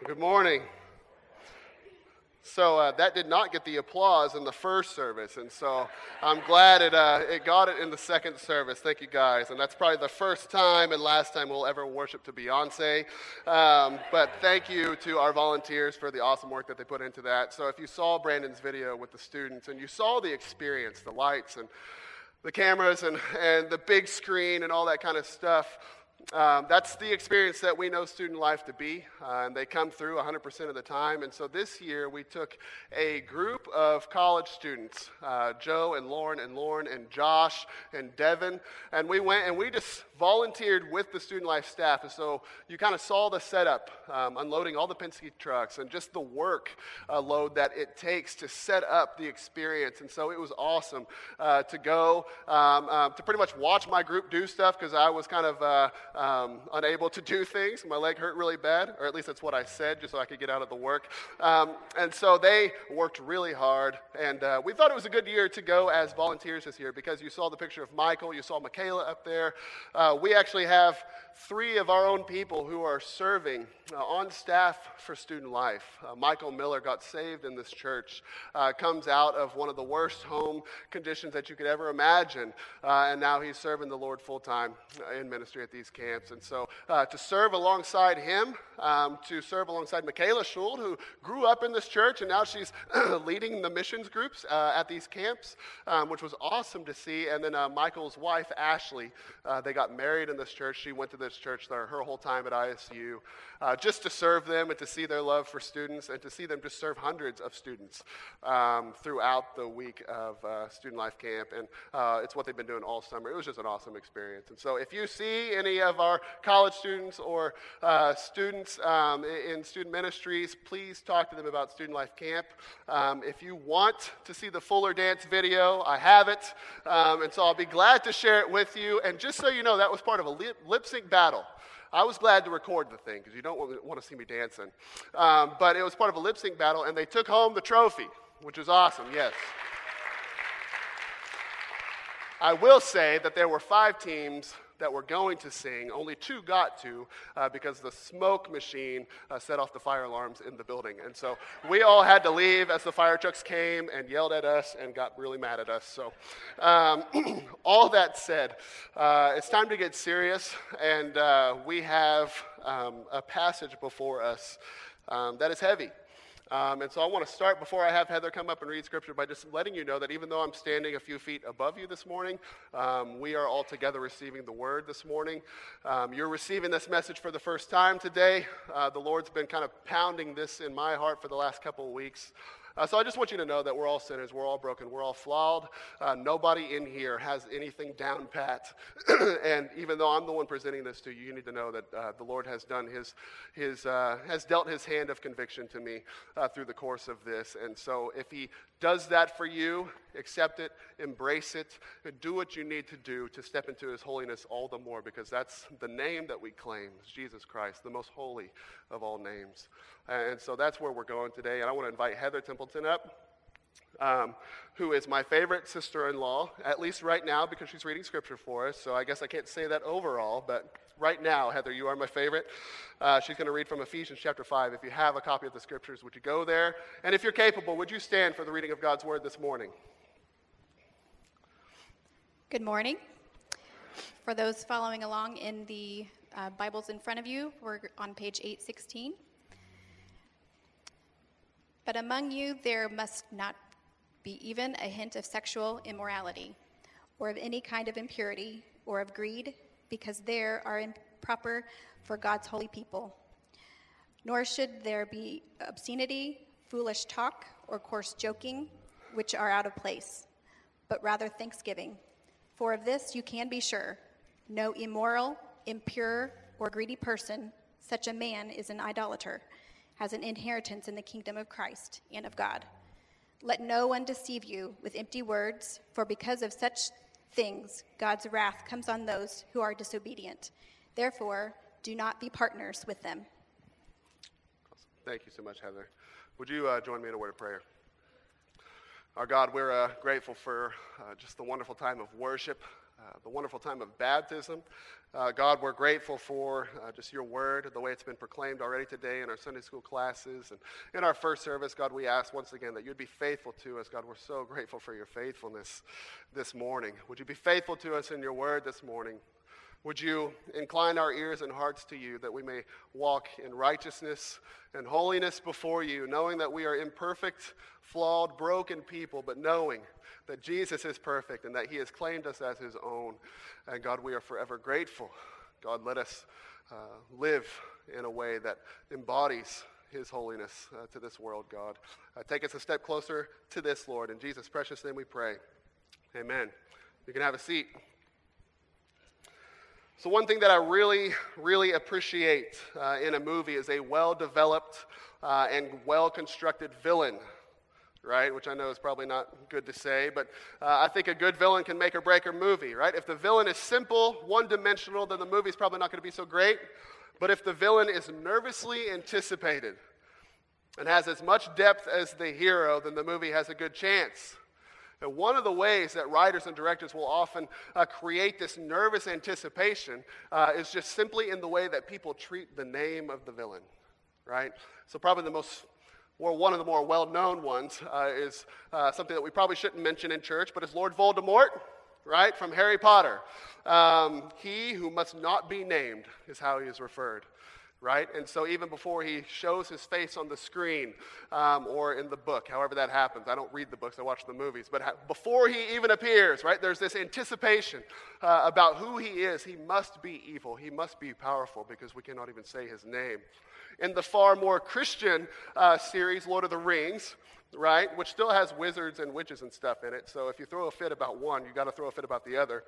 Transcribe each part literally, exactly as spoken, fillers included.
Good morning. So uh, that did not get the applause in the first service, and so I'm glad it uh, it got it in the second service. Thank you guys, and that's probably the first time and last time we'll ever worship to Beyonce. Um, but thank you to our volunteers for the awesome work that they put into that. So if you saw Brandon's video with the students and you saw the experience, the lights and the cameras and, and the big screen and all that kind of stuff, Um, that's the experience that we know student life to be, uh, and they come through one hundred percent of the time. And so this year we took a group of college students, uh, Joe and Lauren and Lauren and Josh and Devin, and we went and we just volunteered with the student life staff. And so you kind of saw the setup, um, unloading all the Penske trucks and just the work uh, load that it takes to set up the experience. And so it was awesome uh, to go, um, uh, to pretty much watch my group do stuff, because I was kind of uh, Um, unable to do things. My leg hurt really bad, or at least that's what I said, just so I could get out of the work. Um, and so they worked really hard, and uh, we thought it was a good year to go as volunteers this year, because you saw the picture of Michael, you saw Michaela up there. Uh, we actually have three of our own people who are serving uh, on staff for Student Life. Uh, Michael Miller got saved in this church, uh, comes out of one of the worst home conditions that you could ever imagine, uh, and now he's serving the Lord full-time in ministry at these camps. And so uh, to serve alongside him, um, to serve alongside Michaela Schuld, who grew up in this church, and now she's leading the missions groups uh, at these camps, um, which was awesome to see. And then uh, Michael's wife, Ashley, uh, they got married in this church. She went to this church her, her whole time at I S U, uh, just to serve them and to see their love for students and to see them just serve hundreds of students um, throughout the week of uh, Student Life Camp. And uh, it's what they've been doing all summer. It was just an awesome experience. And so if you see any of our college students or uh, students um, in student ministries, please talk to them about Student Life Camp. Um, if you want to see the Fuller Dance video, I have it. Um, and so I'll be glad to share it with you. And just so you know, that was part of a lip, lip sync battle. I was glad to record the thing, because you don't want, want to see me dancing. Um, but it was part of a lip sync battle, and they took home the trophy, which is awesome, yes. I will say that there were five teams that were going to sing. Only two got to uh, because the smoke machine uh, set off the fire alarms in the building. And so we all had to leave as the fire trucks came and yelled at us and got really mad at us. So um, all that said, uh, it's time to get serious, and uh, we have um, a passage before us um, that is heavy. Um, and so I want to start, before I have Heather come up and read scripture, by just letting you know that even though I'm standing a few feet above you this morning, um, we are all together receiving the word this morning. Um, you're receiving this message for the first time today. Uh, the Lord's been kind of pounding this in my heart for the last couple of weeks. Uh, so I just want you to know that we're all sinners, we're all broken, we're all flawed. Uh, nobody in here has anything down pat. And even though I'm the one presenting this to you, you need to know that uh, the Lord has done his, his uh, has dealt his hand of conviction to me uh, through the course of this. And so if he does that for you, accept it, embrace it, and do what you need to do to step into his holiness all the more, because that's the name that we claim, is Jesus Christ, the most holy of all names. And so that's where we're going today. And I want to invite Heather Templeton up, um, who is my favorite sister-in-law, at least right now, because she's reading scripture for us. So I guess I can't say that overall, but right now, Heather, you are my favorite. Uh, she's going to read from Ephesians chapter five. If you have a copy of the scriptures, would you go there? And if you're capable, would you stand for the reading of God's word this morning? Good morning. For those following along in the uh, Bibles in front of you, we're on page eight sixteen. But among you there must not be even a hint of sexual immorality, or of any kind of impurity, or of greed, because there are improper for God's holy people. Nor should there be obscenity, foolish talk, or coarse joking, which are out of place, but rather thanksgiving. For of this you can be sure, no immoral, impure, or greedy person, such a man is an idolater, has an inheritance in the kingdom of Christ and of God. Let no one deceive you with empty words, for because of such things God's wrath comes on those who are disobedient. Therefore, do not be partners with them. Awesome. Thank you so much, Heather. Would you uh, join me in a word of prayer? Our God, we're uh, grateful for uh, just the wonderful time of worship uh, the wonderful time of baptism. Uh, God, we're grateful for uh, just your word, the way it's been proclaimed already today in our Sunday school classes. And in our first service, God, we ask once again that you'd be faithful to us. God, we're so grateful for your faithfulness this morning. Would you be faithful to us in your word this morning? Would you incline our ears and hearts to you that we may walk in righteousness and holiness before you, knowing that we are imperfect, flawed, broken people, but knowing that Jesus is perfect and that he has claimed us as his own. And God, we are forever grateful. God, let us uh, live in a way that embodies his holiness uh, to this world, God. Uh, take us a step closer to this, Lord. In Jesus' precious name we pray. Amen. You can have a seat. So one thing that I really, really appreciate uh, in a movie is a well-developed uh, and well-constructed villain, right? Which I know is probably not good to say, but uh, I think a good villain can make or break a movie, right? If the villain is simple, one-dimensional, then the movie's probably not going to be so great. But if the villain is nervously anticipated and has as much depth as the hero, then the movie has a good chance. And one of the ways that writers and directors will often uh, create this nervous anticipation uh, is just simply in the way that people treat the name of the villain, right? So probably the most, or one of the more well-known ones uh, is uh, something that we probably shouldn't mention in church, but it's Lord Voldemort, right, from Harry Potter. Um, he who must not be named is how he is referred. Right? And so even before he shows his face on the screen um, or in the book, however that happens, I don't read the books, I watch the movies, but ha- before he even appears, right, there's this anticipation uh, about who he is. He must be evil. He must be powerful because we cannot even say his name. In the far more Christian uh, series, Lord of the Rings, right, which still has wizards and witches and stuff in it, so if you throw a fit about one, you got to throw a fit about the other.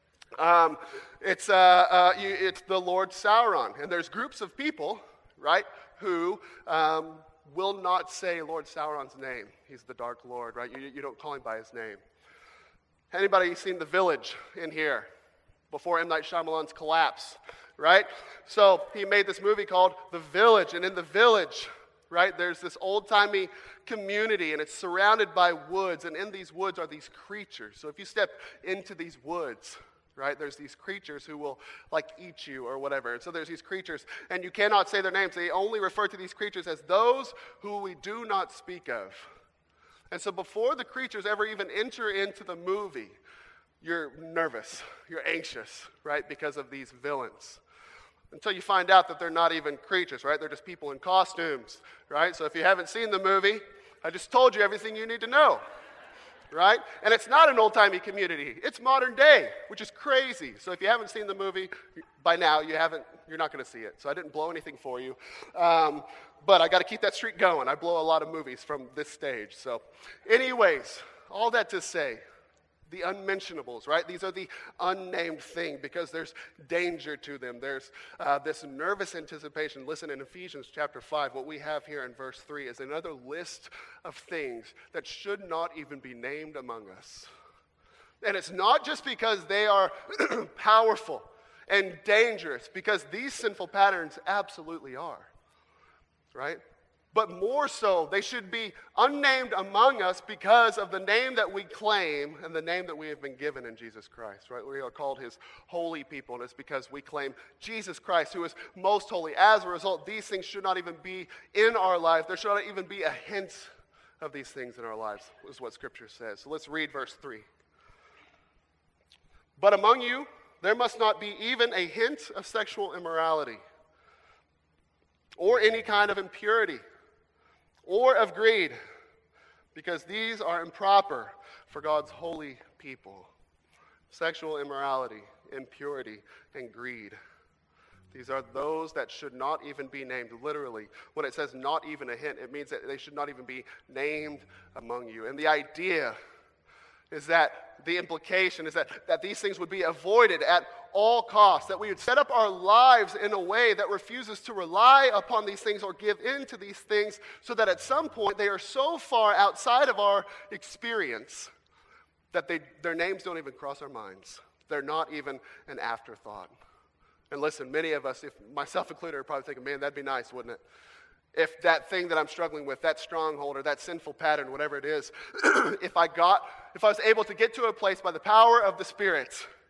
Um, it's, uh, uh, you, it's the Lord Sauron, and there's groups of people, right, who um, will not say Lord Sauron's name. He's the Dark Lord, right? You, you don't call him by his name. Anybody seen The Village in here before M. Night Shyamalan's collapse, right? So he made this movie called The Village, and in The Village, right, there's this old-timey community, and it's surrounded by woods, and in these woods are these creatures. So if you step into these woods, right, there's these creatures who will, like, eat you or whatever. And so there's these creatures, and you cannot say their names. They only refer to these creatures as those who we do not speak of. And so before the creatures ever even enter into the movie, you're nervous, you're anxious, right, because of these villains. Until you find out that they're not even creatures, right? They're just people in costumes, right? So if you haven't seen the movie, I just told you everything you need to know. Right? And it's not an old-timey community. It's modern day, which is crazy. So if you haven't seen the movie, by now you haven't, you're not going to see it. So I didn't blow anything for you. Um, but I got to keep that streak going. I blow a lot of movies from this stage. So anyways, all that to say, the unmentionables, right? These are the unnamed thing because there's danger to them. There's uh, this nervous anticipation. Listen, in Ephesians chapter five, what we have here in verse three is another list of things that should not even be named among us. And it's not just because they are powerful and dangerous, because these sinful patterns absolutely are, right? But more so, they should be unnamed among us because of the name that we claim and the name that we have been given in Jesus Christ, right? We are called his holy people, and it's because we claim Jesus Christ, who is most holy. As a result, these things should not even be in our life. There should not even be a hint of these things in our lives, is what Scripture says. So let's read verse three. But among you, there must not be even a hint of sexual immorality or any kind of impurity, or of greed, because these are improper for God's holy people. Sexual immorality, impurity, and greed. These are those that should not even be named. Literally, when it says not even a hint, it means that they should not even be named among you. And the idea is that, the implication is that, that these things would be avoided at all costs, that we would set up our lives in a way that refuses to rely upon these things or give in to these things, so that at some point they are so far outside of our experience that they, their names don't even cross our minds. They're not even an afterthought. And listen, many of us, if myself included, are probably thinking, man, that'd be nice, wouldn't it? If that thing that I'm struggling with, that stronghold or that sinful pattern, whatever it is, if I got, if I was able to get to a place by the power of the Spirit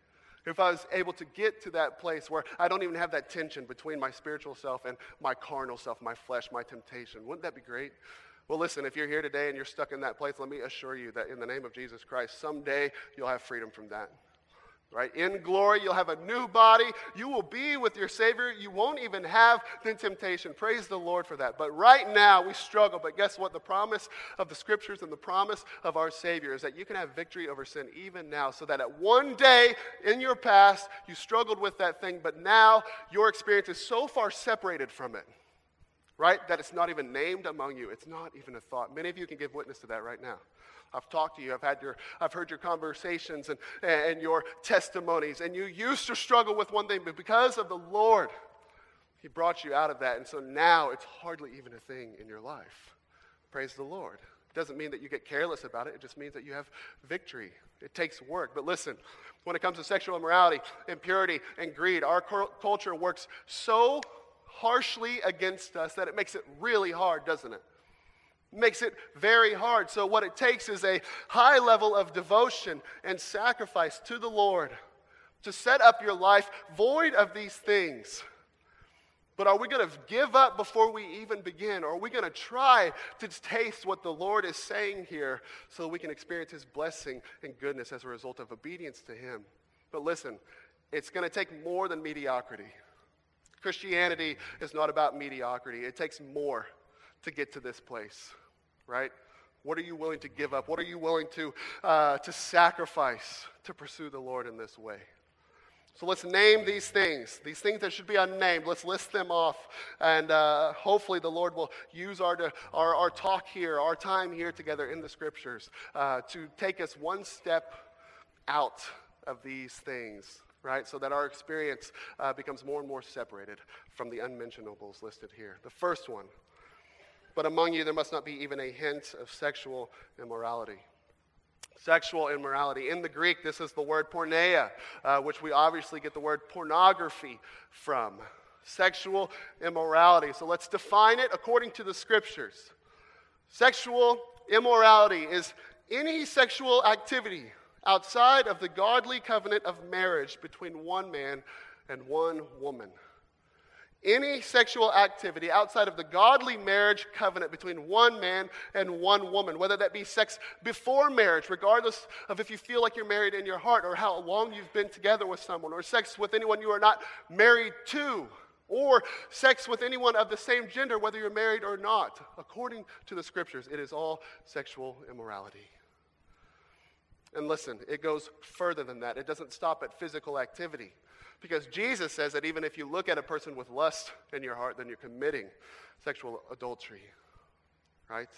If I was able to get to that place where I don't even have that tension between my spiritual self and my carnal self, my flesh, my temptation, wouldn't that be great? Well, listen, if you're here today and you're stuck in that place, let me assure you that in the name of Jesus Christ, someday you'll have freedom from that. Right? In glory, you'll have a new body. You will be with your Savior. You won't even have the temptation. Praise the Lord for that. But right now, we struggle. But guess what? The promise of the Scriptures and the promise of our Savior is that you can have victory over sin even now, so that at one day in your past, you struggled with that thing, but now your experience is so far separated from it, right, that it's not even named among you. It's not even a thought. Many of you can give witness to that right now. I've talked to you, I've had your, I've heard your conversations and, and your testimonies, and you used to struggle with one thing, but because of the Lord, He brought you out of that, and so now it's hardly even a thing in your life. Praise the Lord. It doesn't mean that you get careless about it, it just means that you have victory. It takes work, but listen, when it comes to sexual immorality, impurity, and greed, our culture works so harshly against us that it makes it really hard, doesn't it? Makes it very hard. So what it takes is a high level of devotion and sacrifice to the Lord to set up your life void of these things. But are we going to give up before we even begin? Or are we going to try to taste what the Lord is saying here so that we can experience His blessing and goodness as a result of obedience to Him? But listen, it's going to take more than mediocrity. Christianity is not about mediocrity. It takes more to get to this place, right? What are you willing to give up? What are you willing to uh, to sacrifice to pursue the Lord in this way? So let's name these things, these things that should be unnamed. Let's list them off, and uh, hopefully the Lord will use our, our our talk here, our time here together in the Scriptures uh, to take us one step out of these things, right? So that our experience uh, becomes more and more separated from the unmentionables listed here. The first one, but among you there must not be even a hint of sexual immorality. Sexual immorality. In the Greek, this is the word porneia, uh, which we obviously get the word pornography from. Sexual immorality. So let's define it according to the Scriptures. Sexual immorality is any sexual activity outside of the godly covenant of marriage between one man and one woman. Any sexual activity outside of the godly marriage covenant between one man and one woman, whether that be sex before marriage, regardless of if you feel like you're married in your heart or how long you've been together with someone, or sex with anyone you are not married to, or sex with anyone of the same gender, whether you're married or not. According to the Scriptures, it is all sexual immorality. And listen, it goes further than that. It doesn't stop at physical activity. Because Jesus says that even if you look at a person with lust in your heart, then you're committing sexual adultery, right?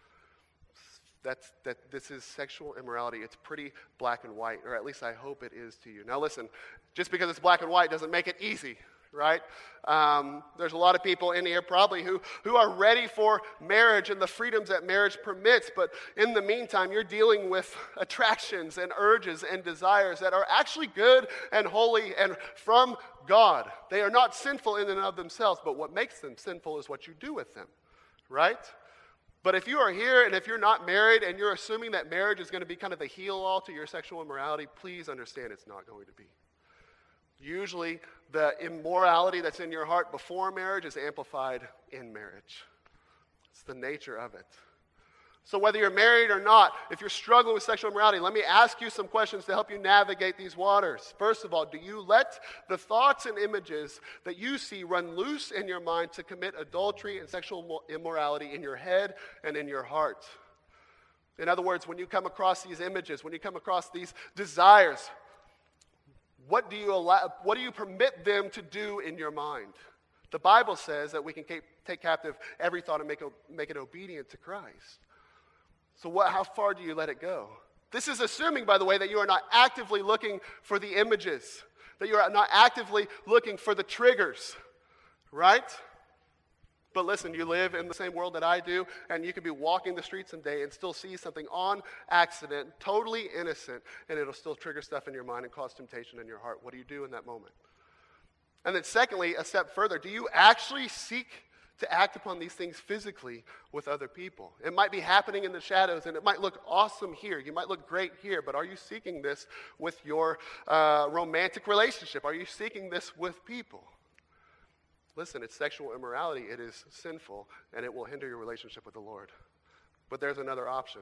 That's, that this is sexual immorality. It's pretty black and white, or at least I hope it is to you. Now listen, just because it's black and white doesn't make it easy, right? Um, there's a lot of people in here probably who, who are ready for marriage and the freedoms that marriage permits, but in the meantime, you're dealing with attractions and urges and desires that are actually good and holy and from God. They are not sinful in and of themselves, but what makes them sinful is what you do with them, right? But if you are here and if you're not married and you're assuming that marriage is going to be kind of the heal-all to your sexual immorality, please understand it's not going to be. Usually, the immorality that's in your heart before marriage is amplified in marriage. It's the nature of it. So whether you're married or not, if you're struggling with sexual immorality, let me ask you some questions to help you navigate these waters. First of all, do you let the thoughts and images that you see run loose in your mind to commit adultery and sexual immorality in your head and in your heart? In other words, when you come across these images, when you come across these desires, What do you allow, what do you permit them to do in your mind? The Bible says that we can take captive every thought and make it, make it obedient to Christ. So what, how far do you let it go? This is assuming, by the way, that you are not actively looking for the images, that you are not actively looking for the triggers, right? But listen, you live in the same world that I do, and you could be walking the street someday and still see something on accident, totally innocent, and it'll still trigger stuff in your mind and cause temptation in your heart. What do you do in that moment? And then secondly, a step further, do you actually seek to act upon these things physically with other people. It might be happening in the shadows, and it might look awesome here. You might look great here, but are you seeking this with your uh, romantic relationship? Are you seeking this with people? Listen, it's sexual immorality. It is sinful, and it will hinder your relationship with the Lord. But there's another option.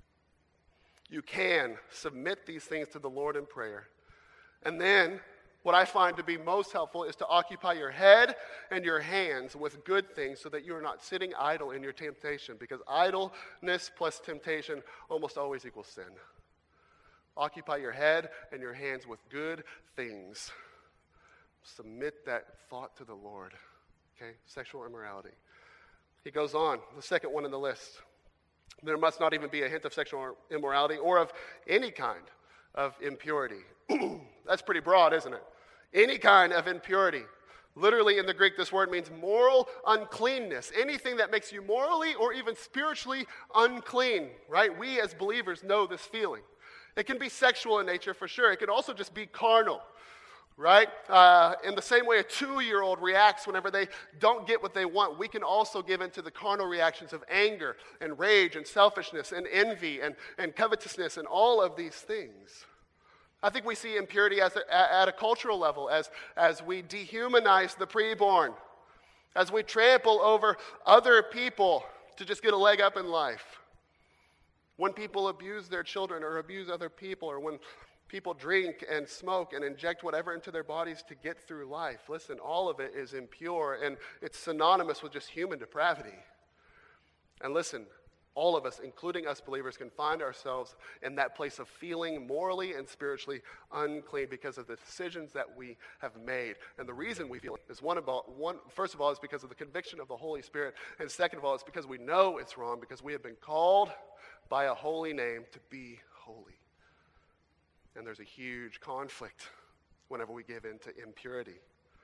You can submit these things to the Lord in prayer. And then, what I find to be most helpful is to occupy your head and your hands with good things so that you are not sitting idle in your temptation, because idleness plus temptation almost always equals sin. Occupy your head and your hands with good things. Submit that thought to the Lord. Okay? Sexual immorality. He goes on, the second one in the list. There must not even be a hint of sexual immorality or of any kind of impurity. That's pretty broad, isn't it? Any kind of impurity. Literally in the Greek, this word means moral uncleanness. Anything that makes you morally or even spiritually unclean, right? We as believers know this feeling. It can be sexual in nature for sure. It can also just be carnal, right? Uh, in the same way a two-year-old reacts whenever they don't get what they want, we can also give into the carnal reactions of anger and rage and selfishness and envy and, and covetousness and all of these things. I think we see impurity as a, at a cultural level as, as we dehumanize the preborn, as we trample over other people to just get a leg up in life. When people abuse their children or abuse other people, or when people drink and smoke and inject whatever into their bodies to get through life. Listen, all of it is impure, and it's synonymous with just human depravity. And listen, all of us, including us believers, can find ourselves in that place of feeling morally and spiritually unclean because of the decisions that we have made. And the reason we feel it is one about one. First of all, is because of the conviction of the Holy Spirit, and second of all, it's because we know it's wrong, because we have been called by a holy name to be holy. And there's a huge conflict whenever we give in to impurity.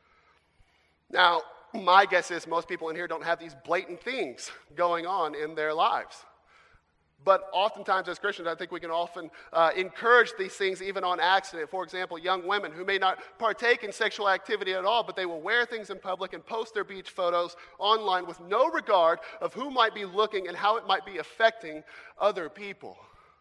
Now, my guess is most people in here don't have these blatant things going on in their lives. But oftentimes as Christians, I think we can often uh, encourage these things even on accident. For example, young women who may not partake in sexual activity at all, but they will wear things in public and post their beach photos online with no regard of who might be looking and how it might be affecting other people.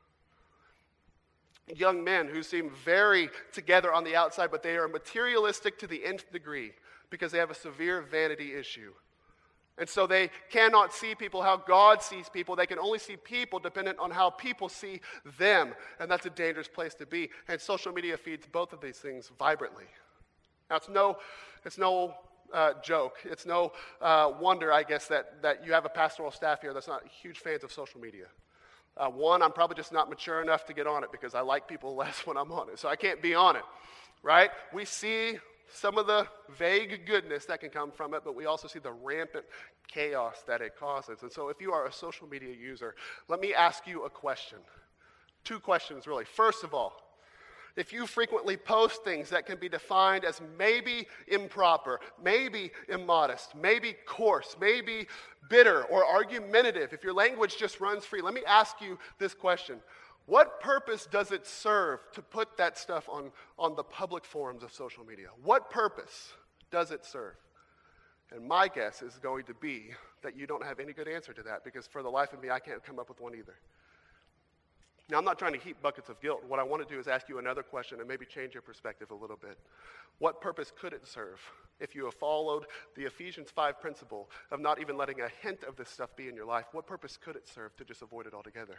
Young men who seem very together on the outside, but they are materialistic to the nth degree because they have a severe vanity issue. And so they cannot see people how God sees people. They can only see people dependent on how people see them. And that's a dangerous place to be. And social media feeds both of these things vibrantly. Now, it's no, it's no uh, joke. It's no uh, wonder, I guess, that, that you have a pastoral staff here that's not huge fans of social media. Uh, one, I'm probably just not mature enough to get on it because I like people less when I'm on it. So I can't be on it, right? We see some of the vague goodness that can come from it, but we also see the rampant chaos that it causes. And so if you are a social media user, let me ask you a question. Two questions, really. First of all, if you frequently post things that can be defined as maybe improper, maybe immodest, maybe coarse, maybe bitter or argumentative, if your language just runs free, let me ask you this question. What purpose does it serve to put that stuff on, on the public forums of social media? What purpose does it serve? And my guess is going to be that you don't have any good answer to that, because for the life of me, I can't come up with one either. Now, I'm not trying to heap buckets of guilt. What I want to do is ask you another question and maybe change your perspective a little bit. What purpose could it serve if you have followed the Ephesians five principle of not even letting a hint of this stuff be in your life? What purpose could it serve to just avoid it altogether?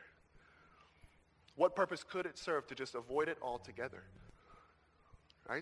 What purpose could it serve to just avoid it altogether? Right?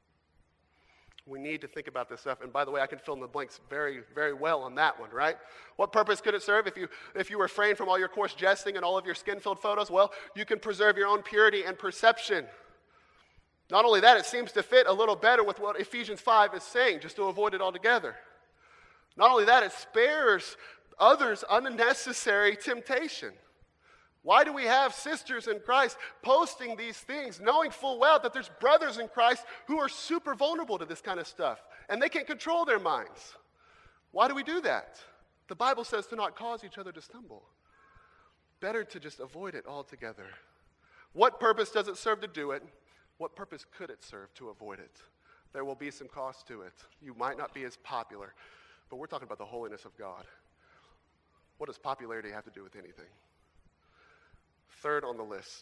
We need to think about this stuff. And by the way, I can fill in the blanks very, very well on that one, right? What purpose could it serve if you if you refrain from all your coarse jesting and all of your skin-filled photos? Well, you can preserve your own purity and perception. Not only that, it seems to fit a little better with what Ephesians five is saying, just to avoid it altogether. Not only that, it spares others unnecessary temptation. Why do we have sisters in Christ posting these things, knowing full well that there's brothers in Christ who are super vulnerable to this kind of stuff, and they can't control their minds? Why do we do that? The Bible says to not cause each other to stumble. Better to just avoid it altogether. What purpose does it serve to do it? What purpose could it serve to avoid it? There will be some cost to it. You might not be as popular. but we're talking about the holiness of God. What does popularity have to do with anything? Third on the list,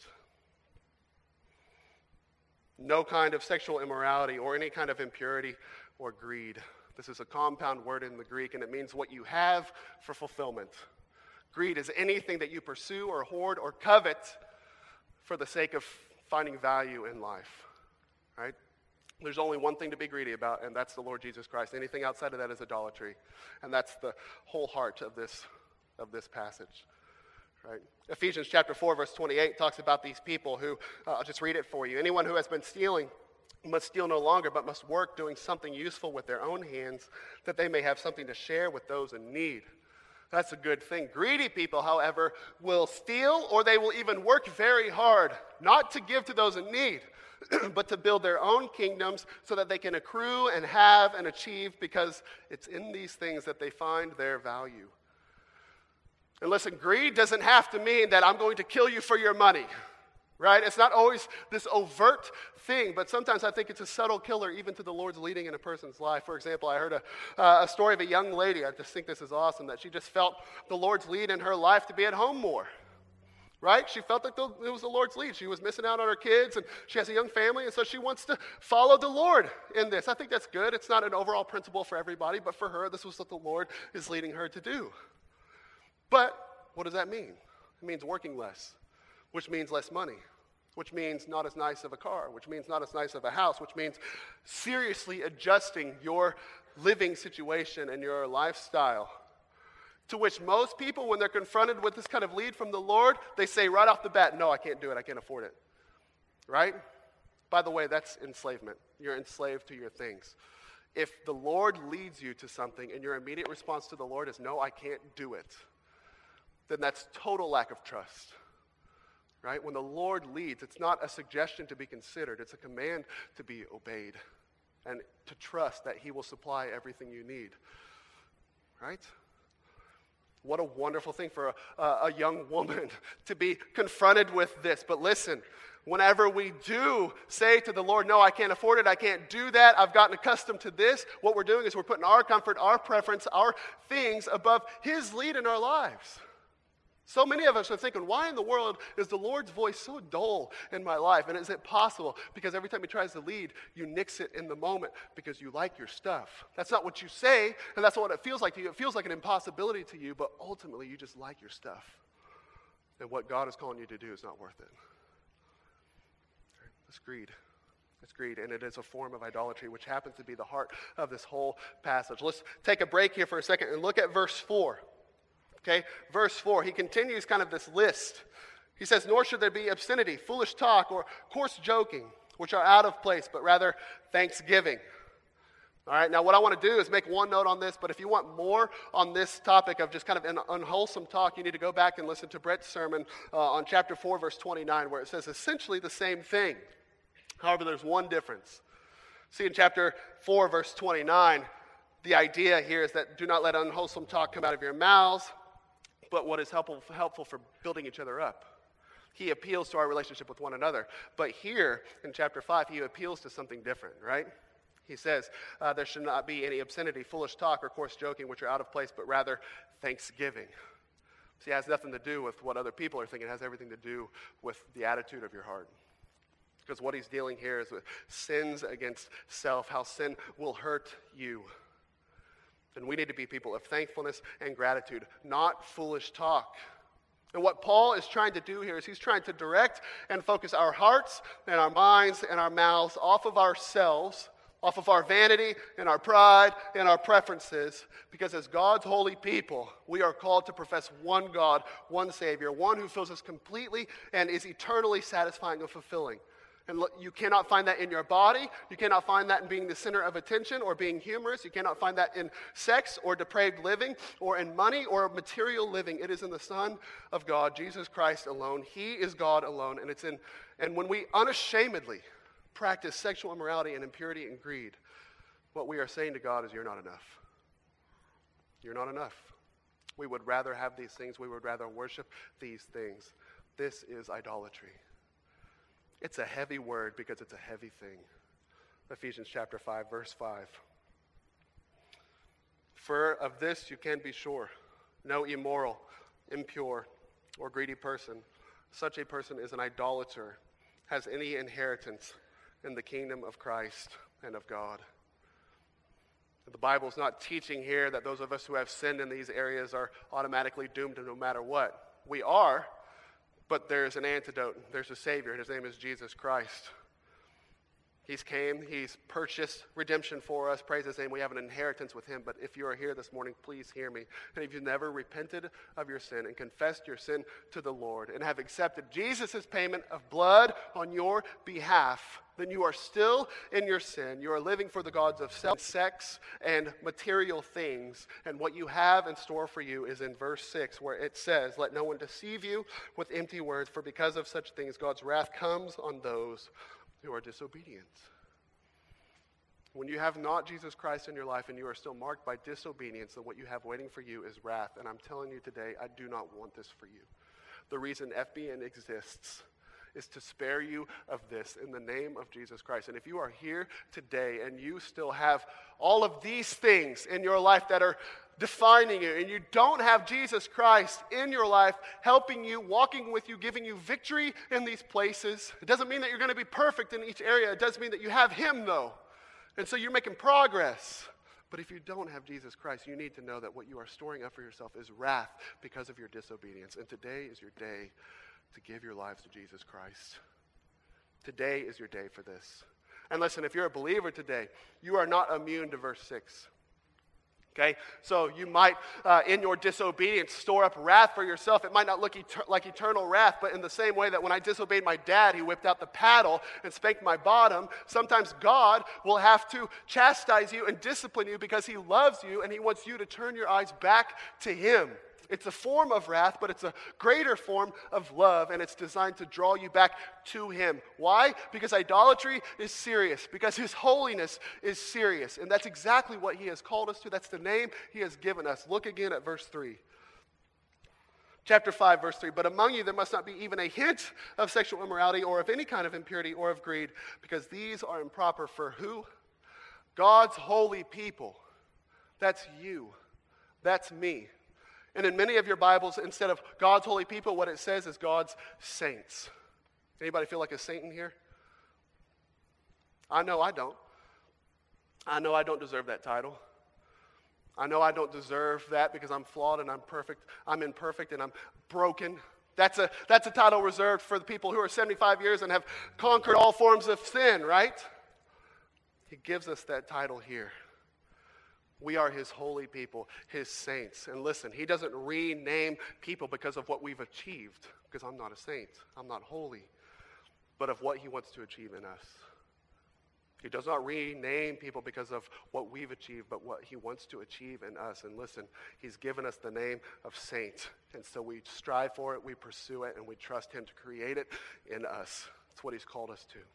no kind of sexual immorality or any kind of impurity or greed. This is a compound word in the Greek, and it means what you have for fulfillment. Greed is anything that you pursue or hoard or covet for the sake of finding value in life, right? There's only one thing to be greedy about, and that's the Lord Jesus Christ. Anything outside of that is idolatry, and that's the whole heart of this, of this passage. Right? Ephesians chapter four, verse twenty-eight talks about these people who, uh, I'll just read it for you. Anyone who has been stealing must steal no longer, but must work doing something useful with their own hands, that they may have something to share with those in need. That's a good thing. Greedy people, however, will steal, or they will even work very hard, not to give to those in need, but to build their own kingdoms so that they can accrue and have and achieve, because it's in these things that they find their value. And listen, greed doesn't have to mean that I'm going to kill you for your money, right? It's not always this overt thing, but sometimes I think it's a subtle killer even to the Lord's leading in a person's life. For example, I heard a, uh, a story of a young lady. I just think this is awesome, that she just felt the Lord's lead in her life to be at home more, right? She felt that the, it was the Lord's lead. She was missing out on her kids, and she has a young family, and so she wants to follow the Lord in this. I think that's good. It's not an overall principle for everybody, but for her, this was what the Lord is leading her to do. But what does that mean? It means working less, which means less money, which means not as nice of a car, which means not as nice of a house, which means seriously adjusting your living situation and your lifestyle. To which most people, when they're confronted with this kind of lead from the Lord, they say right off the bat, no, I can't do it, I can't afford it, right? By the way, that's enslavement. You're enslaved to your things. If the Lord leads you to something and your immediate response to the Lord is, no, I can't do it, then that's total lack of trust, right? When the Lord leads, it's not a suggestion to be considered. It's a command to be obeyed and to trust that he will supply everything you need, right? What a wonderful thing for a, a young woman to be confronted with this. But listen, whenever we do say to the Lord, no, I can't afford it, I can't do that, I've gotten accustomed to this, what we're doing is we're putting our comfort, our preference, our things above his lead in our lives. So many of us are thinking, why in the world is the Lord's voice so dull in my life? And is it possible? Because every time he tries to lead, you nix it in the moment because you like your stuff. That's not what you say, and that's not what it feels like to you. It feels like an impossibility to you, but ultimately you just like your stuff. And what God is calling you to do is not worth it. It's greed. It's greed, and it is a form of idolatry, which happens to be the heart of this whole passage. Let's take a break here for a second and look at verse four. Okay, verse four, he continues kind of this list. He says, nor should there be obscenity, foolish talk, or coarse joking, which are out of place, but rather thanksgiving. All right, now what I want to do is make one note on this, but if you want more on this topic of just kind of an unwholesome talk, you need to go back and listen to Brett's sermon uh, on chapter four, verse twenty-nine, where it says essentially the same thing. However, there's one difference. See, in chapter four, verse twenty-nine, the idea here is that do not let unwholesome talk come out of your mouths, but what is helpful, helpful for building each other up. He appeals to our relationship with one another. But here in chapter five, he appeals to something different, right? He says, uh, there should not be any obscenity, foolish talk, or coarse joking, which are out of place, but rather thanksgiving. See, it has nothing to do with what other people are thinking. It has everything to do with the attitude of your heart. Because what he's dealing here is with sins against self, how sin will hurt you. And we need to be people of thankfulness and gratitude, not foolish talk. And what Paul is trying to do here is he's trying to direct and focus our hearts and our minds and our mouths off of ourselves, off of our vanity and our pride and our preferences, because as God's holy people, we are called to profess one God, one Savior, one who fills us completely and is eternally satisfying and fulfilling. And look, you cannot find that in your body. You cannot find that in being the center of attention or being humorous. You cannot find that in sex or depraved living or in money or material living. It is in the Son of God, Jesus Christ alone. He is God alone. And it's in, and when we unashamedly practice sexual immorality and impurity and greed, what we are saying to God is, you're not enough. You're not enough. We would rather have these things. We would rather worship these things. This is idolatry. It's a heavy word because it's a heavy thing. Ephesians chapter five, verse five. For of this you can be sure, no immoral, impure, or greedy person, such a person is an idolater, has any inheritance in the kingdom of Christ and of God. The Bible is not teaching here that those of us who have sinned in these areas are automatically doomed no matter what. We are, but there's an antidote. There's a Savior, and his name is Jesus Christ. He's came, he's purchased redemption for us. Praise his name. We have an inheritance with him. But if you are here this morning, please hear me. And if you've never repented of your sin and confessed your sin to the Lord and have accepted Jesus' payment of blood on your behalf, then you are still in your sin. You are living for the gods of self, sex, and material things. And what you have in store for you is in verse six, where it says, "Let no one deceive you with empty words, for because of such things God's wrath comes on those who are disobedient." When you have not Jesus Christ in your life and you are still marked by disobedience, then what you have waiting for you is wrath. And I'm telling you today, I do not want this for you. The reason F B N exists is to spare you of this in the name of Jesus Christ. And if you are here today and you still have all of these things in your life that are defining you, and you don't have Jesus Christ in your life, helping you, walking with you, giving you victory in these places, it doesn't mean that you're going to be perfect in each area. It does mean that you have him, though. And so you're making progress. But if you don't have Jesus Christ, you need to know that what you are storing up for yourself is wrath because of your disobedience. And today is your day to give your lives to Jesus Christ. Today is your day for this. And listen, if you're a believer today, you are not immune to verse six. Okay, so you might, uh, in your disobedience, store up wrath for yourself. It might not look et- like eternal wrath, but in the same way that when I disobeyed my dad, he whipped out the paddle and spanked my bottom, sometimes God will have to chastise you and discipline you because he loves you and he wants you to turn your eyes back to him. It's a form of wrath, but it's a greater form of love, and it's designed to draw you back to him. Why? Because idolatry is serious, because his holiness is serious, and that's exactly what he has called us to. That's the name he has given us. Look again at verse three. Chapter five, verse three. "But among you there must not be even a hint of sexual immorality or of any kind of impurity or of greed, because these are improper for" who? God's holy people. That's you. That's me. And in many of your Bibles, instead of God's holy people, what it says is God's saints. Anybody feel like a saint in here? I know I don't. I know I don't deserve that title. I know I don't deserve that because I'm flawed and I'm perfect. I'm imperfect and I'm broken. That's a, that's a title reserved for the people who are seventy-five years and have conquered all forms of sin, right? He gives us that title here. We are his holy people, his saints. And listen, he doesn't rename people because of what we've achieved, because I'm not a saint, I'm not holy, but of what he wants to achieve in us. He does not rename people because of what we've achieved, but what he wants to achieve in us. And listen, he's given us the name of saint. And so we strive for it, we pursue it, and we trust him to create it in us. That's what he's called us to.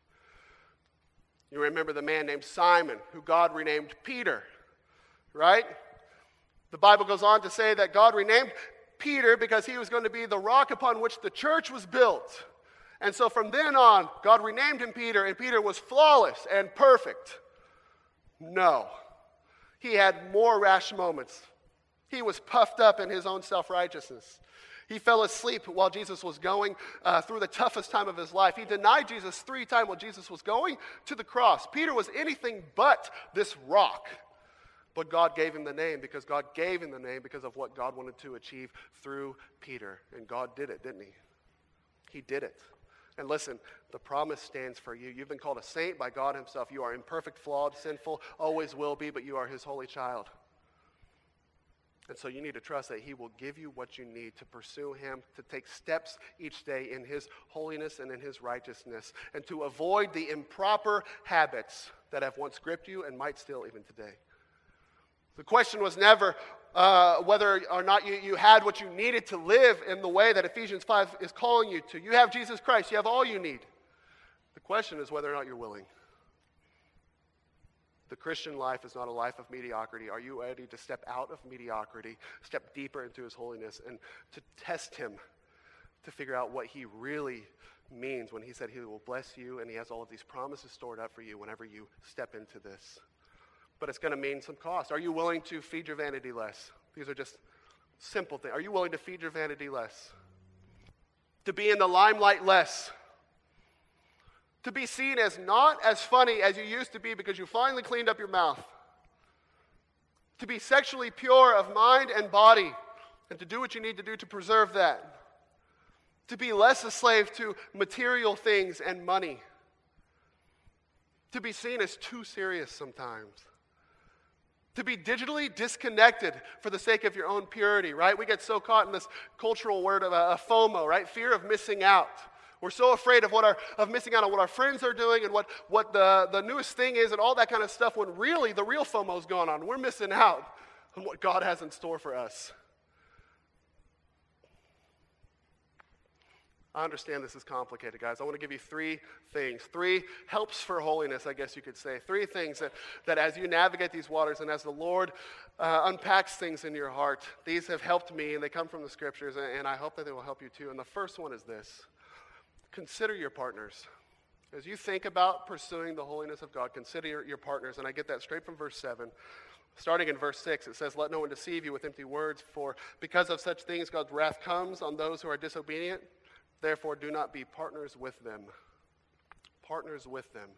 You remember the man named Simon, who God renamed Peter. Right? The Bible goes on to say that God renamed Peter because he was going to be the rock upon which the church was built. And so from then on, God renamed him Peter, and Peter was flawless and perfect. No. He had more rash moments. He was puffed up in his own self-righteousness. He fell asleep while Jesus was going uh, through the toughest time of his life. He denied Jesus three times while Jesus was going to the cross. Peter was anything but this rock. But God gave him the name because God gave him the name because of what God wanted to achieve through Peter. And God did it, didn't he? He did it. And listen, the promise stands for you. You've been called a saint by God himself. You are imperfect, flawed, sinful, always will be, but you are his holy child. And so you need to trust that he will give you what you need to pursue him, to take steps each day in his holiness and in his righteousness, and to avoid the improper habits that have once gripped you and might still even today. The question was never uh, whether or not you, you had what you needed to live in the way that Ephesians five is calling you to. You have Jesus Christ. You have all you need. The question is whether or not you're willing. The Christian life is not a life of mediocrity. Are you ready to step out of mediocrity, step deeper into his holiness, and to test him to figure out what he really means when he said he will bless you and he has all of these promises stored up for you whenever you step into this? but it's going to mean some cost. Are you willing to feed your vanity less? These are just simple things. Are you willing to feed your vanity less? To be in the limelight less? To be seen as not as funny as you used to be because you finally cleaned up your mouth? To be sexually pure of mind and body and to do what you need to do to preserve that? To be less a slave to material things and money? To be seen as too serious sometimes? To be digitally disconnected for the sake of your own purity, right? We get so caught in this cultural word of uh, FOMO, right? Fear of missing out. We're so afraid of what our of missing out on what our friends are doing and what, what the, the newest thing is and all that kind of stuff, when really the real FOMO is going on. We're missing out on what God has in store for us. I understand this is complicated, guys. I want to give you three things. Three helps for holiness, I guess you could say. Three things that, that as you navigate these waters and as the Lord uh, unpacks things in your heart, these have helped me, and they come from the Scriptures, and, and I hope that they will help you too. And the first one is this. Consider your partners. As you think about pursuing the holiness of God, consider your, your partners. And I get that straight from verse seven. Starting in verse six, it says, "Let no one deceive you with empty words, for because of such things God's wrath comes on those who are disobedient. Therefore, do not be partners with them." Partners with them.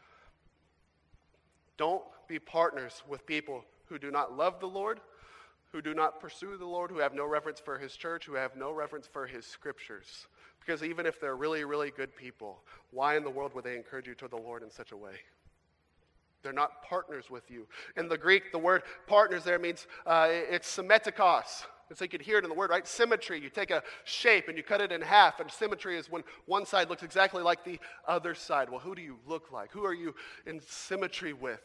Don't be partners with people who do not love the Lord, who do not pursue the Lord, who have no reverence for his church, who have no reverence for his scriptures. Because even if they're really, really good people, why in the world would they encourage you toward the Lord in such a way? They're not partners with you. In the Greek, the word partners there means uh, it's symmetikos. And so you could hear it in the word, right? Symmetry. You take a shape and you cut it in half, and symmetry is when one side looks exactly like the other side. Well, who do you look like? Who are you in symmetry with?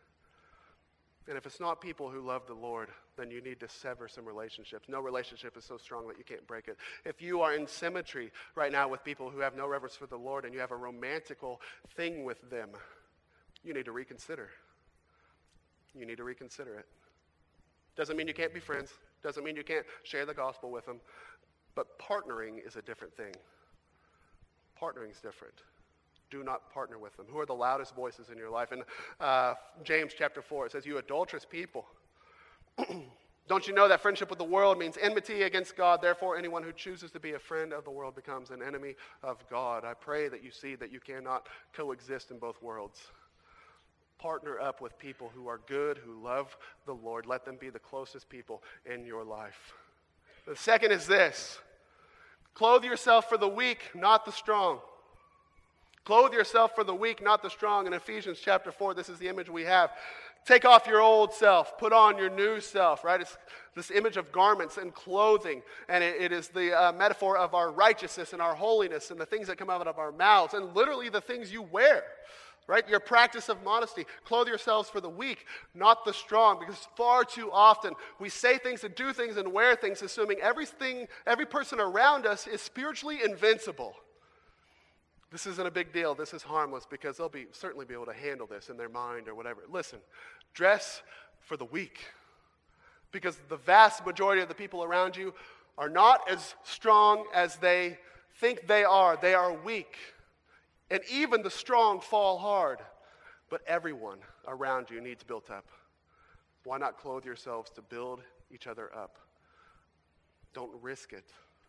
And if it's not people who love the Lord, then you need to sever some relationships. No relationship is so strong that you can't break it. If you are in symmetry right now with people who have no reverence for the Lord and you have a romantical thing with them, you need to reconsider. You need to reconsider it. Doesn't mean you can't be friends. Doesn't mean you can't share the gospel with them. But partnering is a different thing. Partnering is different. Do not partner with them. Who are the loudest voices in your life? In uh, James chapter four, it says, "You adulterous people, don't you know that friendship with the world means enmity against God? Therefore, anyone who chooses to be a friend of the world becomes an enemy of God." I pray that you see that you cannot coexist in both worlds. Partner up with people who are good, who love the Lord. Let them be the closest people in your life. The second is this. Clothe yourself for the weak, not the strong. Clothe yourself for the weak, not the strong. In Ephesians chapter four, this is the image we have. Take off your old self, put on your new self, right? It's this image of garments and clothing, and it, it is the uh, metaphor of our righteousness and our holiness and the things that come out of our mouths, and literally the things you wear, right? Your practice of modesty. Clothe yourselves for the weak, not the strong, because far too often we say things and do things and wear things assuming everything, every person around us is spiritually invincible. This isn't a big deal. This is harmless because they'll be certainly be able to handle this in their mind or whatever. Listen, dress for the weak, because the vast majority of the people around you are not as strong as they think they are. They are weak. And even the strong fall hard. But everyone around you needs built up. Why not clothe yourselves to build each other up? Don't risk it.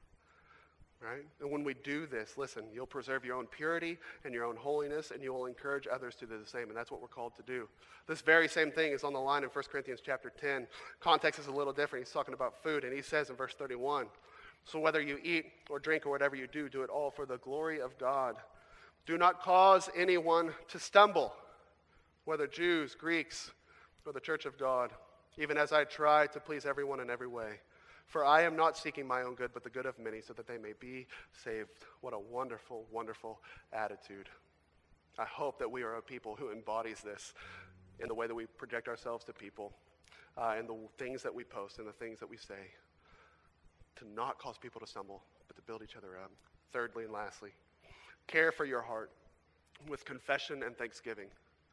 Right? And when we do this, listen, you'll preserve your own purity and your own holiness, and you will encourage others to do the same, and that's what we're called to do. This very same thing is on the line in First Corinthians chapter ten. Context is a little different. He's talking about food, and he says in verse thirty-one, "So whether you eat or drink or whatever you do, do it all for the glory of God. Do not cause anyone to stumble, whether Jews, Greeks, or the church of God, even as I try to please everyone in every way. For I am not seeking my own good, but the good of many, so that they may be saved." What a wonderful, wonderful attitude. I hope that we are a people who embodies this in the way that we project ourselves to people, uh, in the things that we post, and the things that we say, to not cause people to stumble, but to build each other up. Thirdly and lastly, care for your heart with confession and thanksgiving.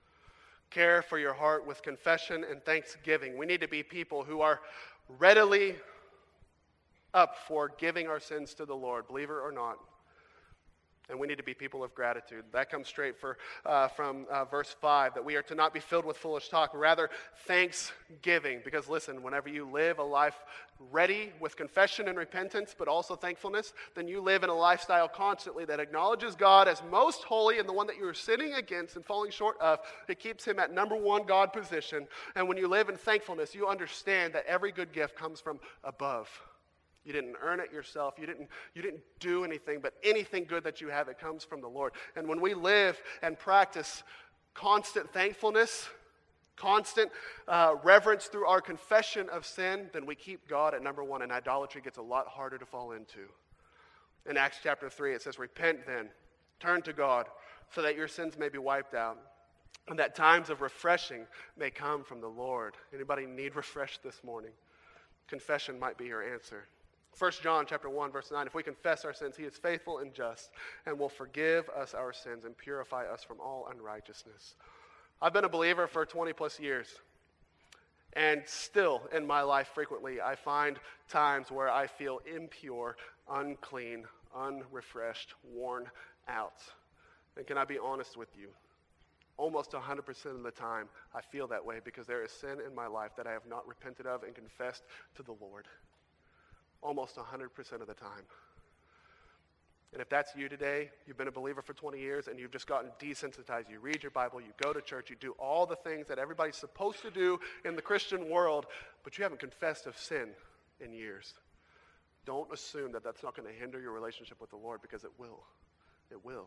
Care for your heart with confession and thanksgiving. We need to be people who are readily up for giving our sins to the Lord, believer or not. And we need to be people of gratitude. That comes straight for, uh, from uh, verse five, that we are to not be filled with foolish talk, rather thanksgiving. Because listen, whenever you live a life ready with confession and repentance, but also thankfulness, then you live in a lifestyle constantly that acknowledges God as most holy and the one that you are sinning against and falling short of. It keeps him at number one God position. And when you live in thankfulness, you understand that every good gift comes from above. You didn't earn it yourself. You didn't, you didn't do anything, but anything good that you have, it comes from the Lord. And when we live and practice constant thankfulness, constant uh, reverence through our confession of sin, then we keep God at number one, and idolatry gets a lot harder to fall into. In Acts chapter three, it says, repent then, turn to God, so that your sins may be wiped out, and that times of refreshing may come from the Lord. Anybody need refreshed this morning? Confession might be your answer. First John chapter one, verse nine, if we confess our sins, he is faithful and just and will forgive us our sins and purify us from all unrighteousness. I've been a believer for twenty plus years, and still in my life frequently I find times where I feel impure, unclean, unrefreshed, worn out. And can I be honest with you? Almost one hundred percent of the time I feel that way because there is sin in my life that I have not repented of and confessed to the Lord. Almost one hundred percent of the time. And if that's you today, you've been a believer for twenty years and you've just gotten desensitized. You read your Bible, you go to church, you do all the things that everybody's supposed to do in the Christian world, but you haven't confessed of sin in years. Don't assume that that's not going to hinder your relationship with the Lord, because it will. It will.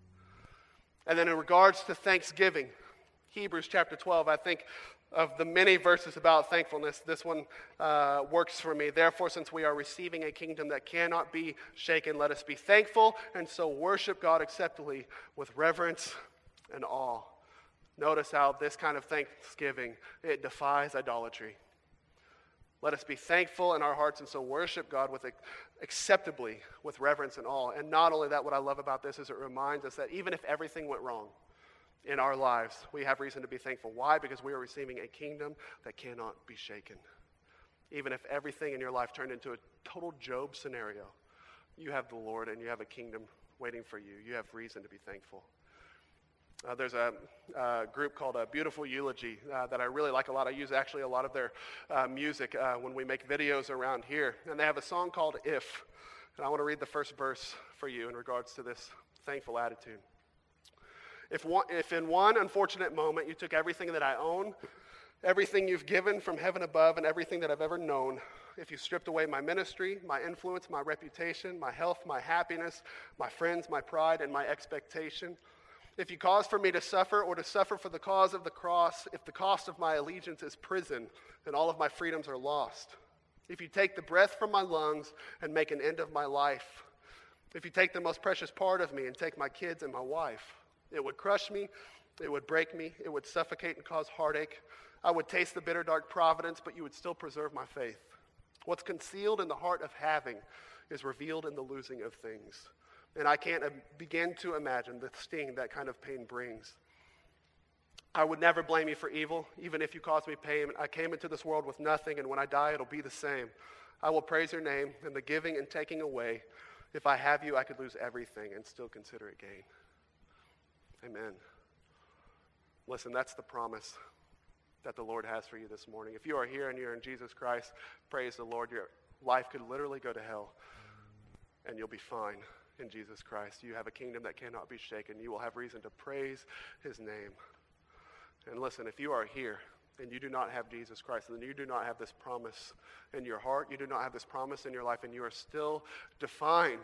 And then in regards to thanksgiving, Hebrews chapter twelve, I think of the many verses about thankfulness, this one uh, works for me. Therefore, since we are receiving a kingdom that cannot be shaken, let us be thankful and so worship God acceptably with reverence and awe. Notice how this kind of thanksgiving, it defies idolatry. Let us be thankful in our hearts and so worship God with acceptably with reverence and awe. And not only that, what I love about this is it reminds us that even if everything went wrong in our lives, we have reason to be thankful. Why? Because we are receiving a kingdom that cannot be shaken. Even if everything in your life turned into a total Job scenario, you have the Lord and you have a kingdom waiting for you. You have reason to be thankful. Uh, there's a uh, group called a Beautiful Eulogy uh, that I really like a lot. I use actually a lot of their uh, music uh, when we make videos around here. And they have a song called If. And I want to read the first verse for you in regards to this thankful attitude. If, one, if in one unfortunate moment you took everything that I own, everything you've given from heaven above, and everything that I've ever known, if you stripped away my ministry, my influence, my reputation, my health, my happiness, my friends, my pride, and my expectation, if you cause for me to suffer or to suffer for the cause of the cross, if the cost of my allegiance is prison, then all of my freedoms are lost. If you take the breath from my lungs and make an end of my life, if you take the most precious part of me and take my kids and my wife, it would crush me, it would break me, it would suffocate and cause heartache. I would taste the bitter dark providence, but you would still preserve my faith. What's concealed in the heart of having is revealed in the losing of things. And I can't begin to imagine the sting that kind of pain brings. I would never blame you for evil, even if you caused me pain. I came into this world with nothing, and when I die, it'll be the same. I will praise your name in the giving and taking away. If I have you, I could lose everything and still consider it gain. Amen. Listen, that's the promise that the Lord has for you this morning. If you are here and you're in Jesus Christ, praise the Lord. Your life could literally go to hell, and you'll be fine in Jesus Christ. You have a kingdom that cannot be shaken. You will have reason to praise his name. And listen, if you are here and you do not have Jesus Christ, and you do not have this promise in your heart, you do not have this promise in your life, and you are still defined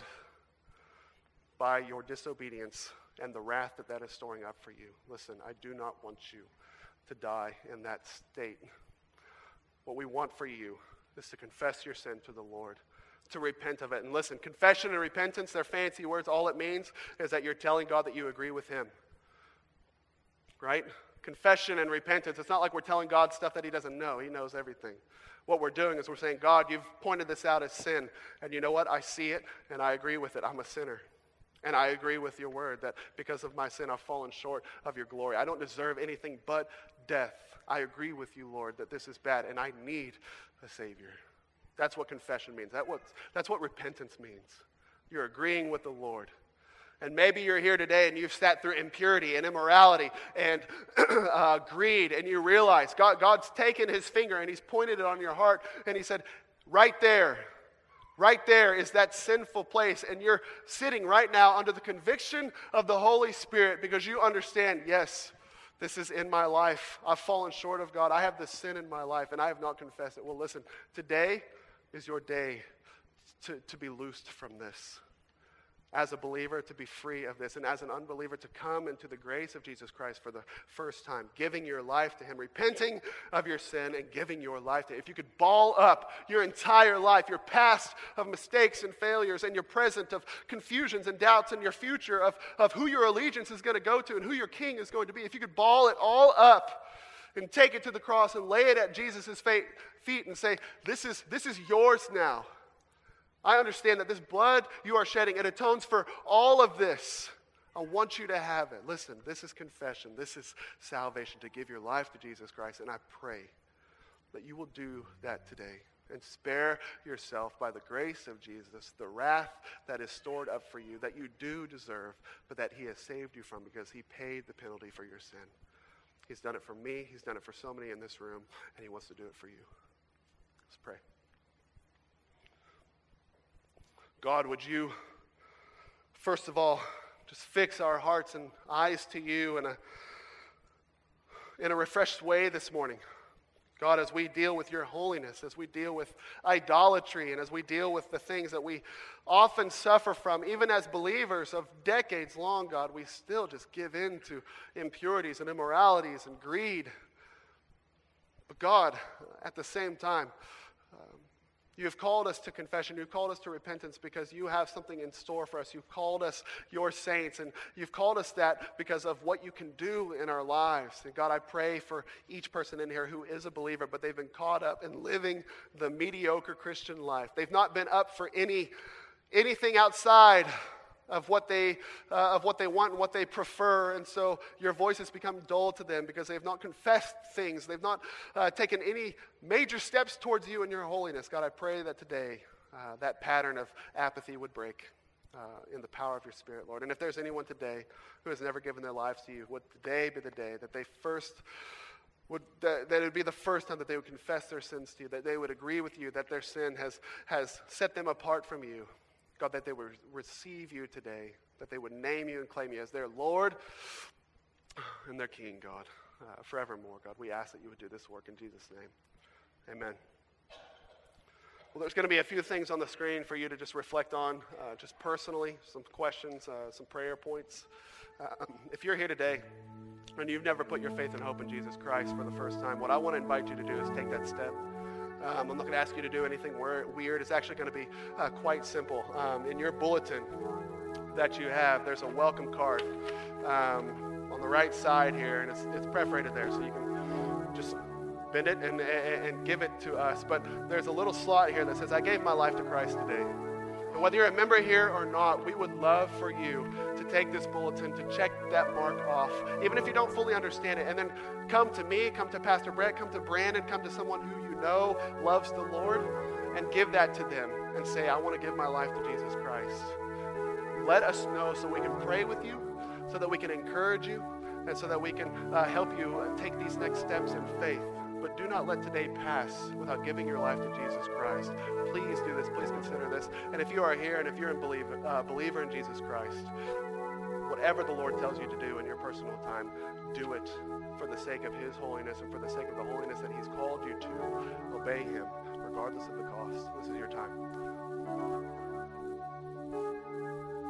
by your disobedience and the wrath that that is storing up for you. Listen, I do not want you to die in that state. What we want for you is to confess your sin to the Lord, to repent of it. And listen, confession and repentance, they're fancy words. All it means is that you're telling God that you agree with him. Right? Confession and repentance, it's not like we're telling God stuff that he doesn't know. He knows everything. What we're doing is we're saying, God, you've pointed this out as sin, and you know what? I see it, and I agree with it. I'm a sinner. And I agree with your word that because of my sin, I've fallen short of your glory. I don't deserve anything but death. I agree with you, Lord, that this is bad, and I need a Savior. That's what confession means. That what, that's what repentance means. You're agreeing with the Lord. And maybe you're here today and you've sat through impurity and immorality and uh, greed, and you realize God, God's taken his finger and he's pointed it on your heart, and he said, right there, right there is that sinful place, and you're sitting right now under the conviction of the Holy Spirit because you understand, yes, this is in my life. I've fallen short of God. I have this sin in my life, and I have not confessed it. Well, listen, today is your day to, to be loosed from this. As a believer, to be free of this, and as an unbeliever, to come into the grace of Jesus Christ for the first time, giving your life to him, repenting of your sin, and giving your life to him. If you could ball up your entire life, your past of mistakes and failures, and your present of confusions and doubts, and your future of, of who your allegiance is going to go to and who your king is going to be, if you could ball it all up and take it to the cross and lay it at Jesus' feet and say, this is, this is yours now. I understand that this blood you are shedding, it atones for all of this. I want you to have it. Listen, this is confession. This is salvation, to give your life to Jesus Christ. And I pray that you will do that today and spare yourself, by the grace of Jesus, the wrath that is stored up for you, that you do deserve, but that he has saved you from because he paid the penalty for your sin. He's done it for me. He's done it for so many in this room, and he wants to do it for you. Let's pray. God, would you, first of all, just fix our hearts and eyes to you in a, in a refreshed way this morning. God, as we deal with your holiness, as we deal with idolatry, and as we deal with the things that we often suffer from, even as believers of decades long, God, we still just give in to impurities and immoralities and greed. But God, at the same time, um, you have called us to confession. You've called us to repentance because you have something in store for us. You've called us your saints, and you've called us that because of what you can do in our lives. And God, I pray for each person in here who is a believer, but they've been caught up in living the mediocre Christian life. They've not been up for any anything outside of what they uh, of what they want and what they prefer, and so your voice has become dull to them because they have not confessed things. They've not uh, taken any major steps towards you and your holiness. God, I pray that today uh, that pattern of apathy would break uh, in the power of your Spirit, Lord. And if there's anyone today who has never given their lives to you, would today be the day that they first would that, that it would be the first time that they would confess their sins to you, that they would agree with you that their sin has has set them apart from you. God, that they would receive you today, that they would name you and claim you as their Lord and their King, God, uh, forevermore. God, we ask that you would do this work in Jesus' name. Amen. Well, there's going to be a few things on the screen for you to just reflect on, uh, just personally, some questions, uh, some prayer points. Um, if you're here today and you've never put your faith and hope in Jesus Christ for the first time, what I want to invite you to do is take that step. Um, I'm not going to ask you to do anything weird. It's actually going to be uh, quite simple. Um, in your bulletin that you have, there's a welcome card um, on the right side here, and it's, it's perforated there, so you can just bend it and, and, and give it to us. But there's a little slot here that says, I gave my life to Christ today. And whether you're a member here or not, we would love for you to take this bulletin, to check that mark off, even if you don't fully understand it, and then come to me, come to Pastor Brett, come to Brandon, come to someone who you know loves the Lord, and give that to them and say, I want to give my life to Jesus Christ. Let us know so we can pray with you, so that we can encourage you, and so that we can uh, help you uh, take these next steps in faith. But do not let today pass without giving your life to Jesus Christ. Please do this. Please consider this. And if you are here and if you're a believer, uh, believer in Jesus Christ, whatever the Lord tells you to do in your personal time, do it for the sake of his holiness and for the sake of the holiness that he's called you to. Obey him regardless of the cost. This is your time.